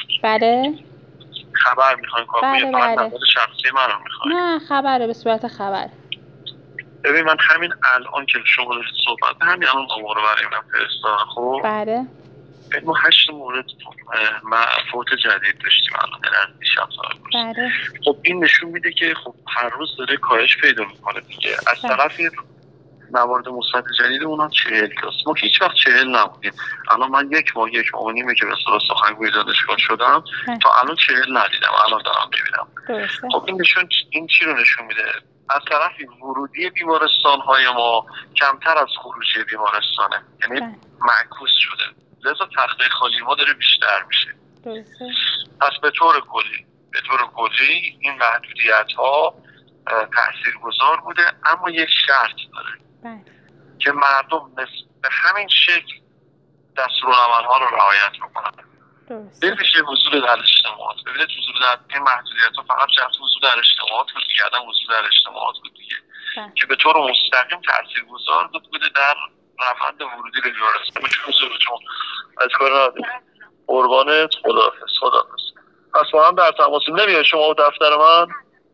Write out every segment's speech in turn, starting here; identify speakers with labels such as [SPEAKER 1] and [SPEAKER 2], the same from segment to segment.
[SPEAKER 1] بله.
[SPEAKER 2] خبر میخواین کاکو یا
[SPEAKER 1] بله
[SPEAKER 2] فقط
[SPEAKER 1] بله.
[SPEAKER 2] نظر شخصی منو میخواین؟
[SPEAKER 1] نه خبره، به صورت خبر.
[SPEAKER 2] ببین من همین الان که شما دارید صحبت همین الان آمار رو برای من فرستادم. خب
[SPEAKER 1] بله.
[SPEAKER 2] ما 8 مورد فوت جدید داشتیم الان از دیشب تا امروز.
[SPEAKER 1] بله.
[SPEAKER 2] خب این نشون میده که خب هر روز داره کاهش پیدا میکنه دیگه. از طرف موارد مثبت جدید اونها 40 تاست. ما هیچ وقت 40 نبودیم. الان من یک ماه و نیمه که به اصطلاح سخنگوی دانشگاه شدم تا الان 40 ندیدم. الان دارم میبینم. خب این چی رو نشون میده؟ از طرفی ورودی بیمارستان های ما کمتر از خروجی بیمارستانه، یعنی معکوس شده، لذا تخته خالی ما داره بیشتر میشه. پس به طور کلی این محدودیت ها تاثیرگذار بوده، اما یک شرط داره که مردم به همین شکل دستورالعمل‌ها رو رعایت بکنن. به‌ویژه حضور در اجتماعات. ببینید حضور در این محدودیت‌ها فقط جهت حضور در اجتماعات بود دیگه، حضور در اجتماعات بود دیگه که به طور مستقیم تاثیرگذار بوده در روند ورودی به بیمارستان. چون از کار نداریم. قربانت، خداحافظ. پس ما هم در تماسیم. نمیای شما دفتر من؟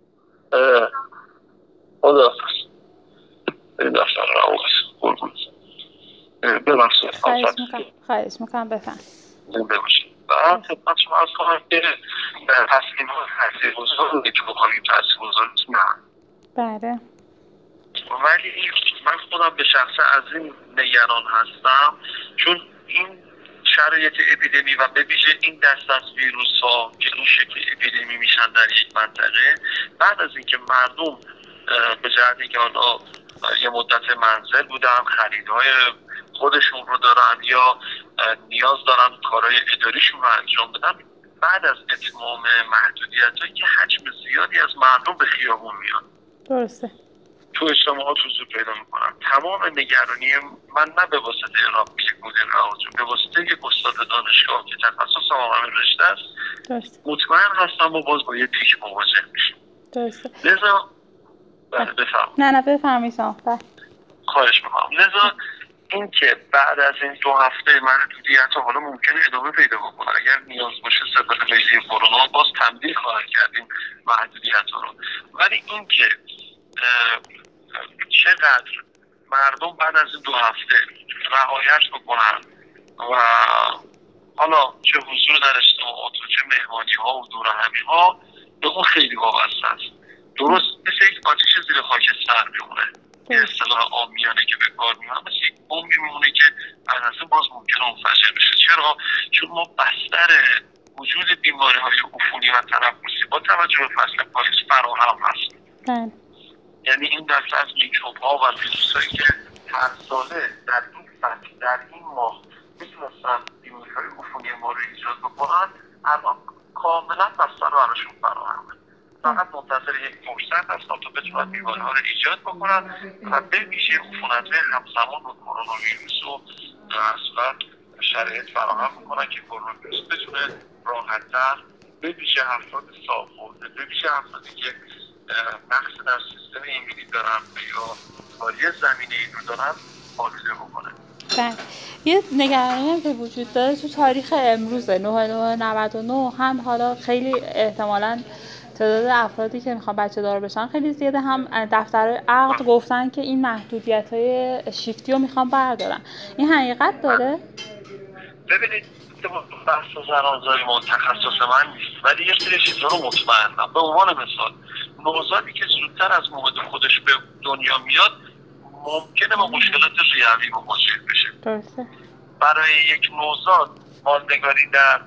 [SPEAKER 2] خداحافظ. این دفتر رو قربونت. ببخشید.
[SPEAKER 1] خواهش میکنم بفهم.
[SPEAKER 2] ببخشید. بعد خدمت شما از کنم که تصمیم ها تاثیرگذار رو که بخواهیم تاثیرگذار نه.
[SPEAKER 1] بله.
[SPEAKER 2] ولی من خودم به شخصه از این نگران هستم، چون این شرایط اپیدمی و به ویژه این دست از ویروس ها که این شکل اپیدمی میشن در یک منطقه، بعد از اینکه مردم به جهت اینکه آنها یه مدت منزل بودن، خریدهای خودشون رو دارن یا نیاز دارن کارهای اداریشون رو انجام بدن، بعد از اتمام محدودیت هایی که حجم زیادی از مردم به خیابون میان.
[SPEAKER 1] درسته.
[SPEAKER 2] تو اجتماعات حضور پیدا میکنن. تمام نگرانی من نه به واسطه یک مدیر رهاجو، به واسطه یک استاد دانشگاه که تخصص همین رشته است.
[SPEAKER 1] درسته.
[SPEAKER 2] مطمئن هستم ما باز با یه پیک مواجه میشیم.
[SPEAKER 1] درسته.
[SPEAKER 2] لذا بفرمایید.
[SPEAKER 1] نه بفرمایید شما.
[SPEAKER 2] خواهش میکنم. لذا این که بعد از این 2 هفته محدودیت ها حالا ممکنه ادامه پیدا بکنه، اگر نیاز باشه سبب لیلی کرونا باز تمدید خواهد کردیم محدودیت ها رو، ولی این که چقدر مردم بعد از این 2 هفته رعایت بکنن و حالا چه حضور در اجتماعات و چه مهمانی ها و دور همی ها به اون خیلی وابسته است. درست مثل یک آتیش زیر خاکستر میمونه، یه اصطلاح عامیانه که به کار میبرن، مثل یک بمب میمونه که بعد از این باز ممکنه منفجر بشه. چرا؟ چون ما بستر وجود بیماری های عفونی و تنفسی با توجه به فصل پاییز فراهم هست. یعنی این دسته از میکروب ها و ویروس هایی که هر ساله در این فصل در این ماه میتونستن بیماری های عفونی ما رو ایجاد بکنن، الان کاملا بستر براشون فراهمه. فقط منتظر یک فرصت هست تا بتونن بیماری ها رو ایجاد بکنن و به ویژه عفونت‌های همزمان با کرونا ویروس رو اصلا شرایط فراهم میکنن که کرونا ویروس بتونه راحت‌تر به ویژه افراد سالخورده، به ویژه افرادی که نقص در سیستم ایمنی دارن یا کاری زمینه این رو دارن حافظه بکنه.
[SPEAKER 1] بله. یه نگرانی هم که وجود داره تو تاریخ امروز 9/9/99 هم حالا خیلی احتمالاً تعداد افرادی که میخوان بچه دار بشن خیلی زیاده، هم دفتر عقد گفتن که این محدودیت‌های شیفتی رو میخوان بردارن. این حقیقت داره؟
[SPEAKER 2] ببینید بحث زنانزایی تخصص من نیست، ولی یه سری چیزا رو مطمئنم. به عنوان مثال نوزادی که زودتر از موعد خودش به دنیا میاد ممکنه با مشکلات ریوی مواجه بشه.
[SPEAKER 1] درسته.
[SPEAKER 2] برای یک نوزاد ماندگاری در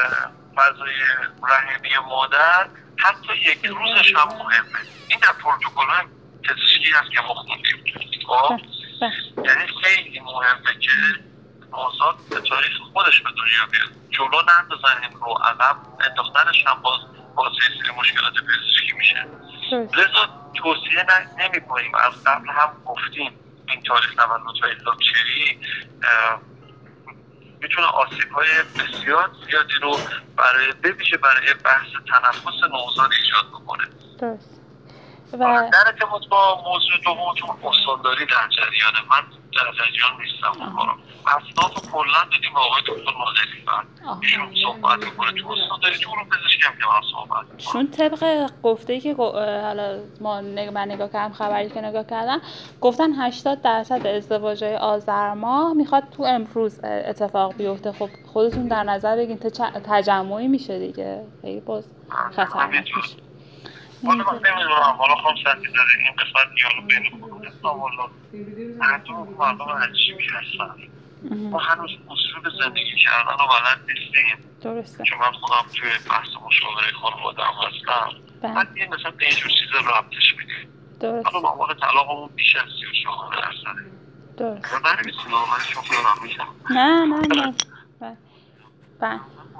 [SPEAKER 2] فضای رحمی مادر حتی یک روزش هم مهمه. این در پروتکل‌های پزشکی هست که ما خوندیم. خب یعنی خیلی مهمه که نوزاد به تاریخ خودش به دنیا بیاد، جلو نندازن این رو، عقب انداختنش هم باز یه سری مشکلات پزشکی میشه. لذا توصیه نمی‌کنیم، از قبل هم گفتیم این تاریخ تولدهای لاکچری میتونه آسیب‌های بسیار زیادی رو بویژه برای بحث تنفس نوزاد ایجاد بکنه.
[SPEAKER 1] درست.
[SPEAKER 2] در ارتباط با موضوع دومتون استانداری در جریان من جزجیان نیستم اونها اسناد رو کلا دیدیم با آقای دکتر نادری فرد ایشون صحبت میکنه تو استان داری تو علوم پزشکی هم که من صحبت میکنم
[SPEAKER 1] شون طبق گفته‌ای که حالا من نگاه کردم، خبری که نگاه کردم گفتن 80% ازدواج‌های آذر ماه میخواد تو امروز اتفاق بیفته. خب خودتون در نظر بگین تجمعی میشه دیگه، خیلی باز خطرناک میشه.
[SPEAKER 2] حالا من نمیدونم، حالا خواهم سنتی داره این قسمت دیالوگ بین خودتون حالا مردم عجیبی هستن. ما هنوز اصول زندگی کردن رو بلد نیستیم.
[SPEAKER 1] درسته.
[SPEAKER 2] چون من خودم توی بحث مشاوره خانواده هم هستم. بعد یه مثلا به اینجور چیزا ربطش میدیم.
[SPEAKER 1] درسته.
[SPEAKER 2] حالا مامار طلاقمون بیش از 34%.
[SPEAKER 1] درسته.
[SPEAKER 2] من نمیتونم، من شوخی دارم میشم.
[SPEAKER 1] نه. بله.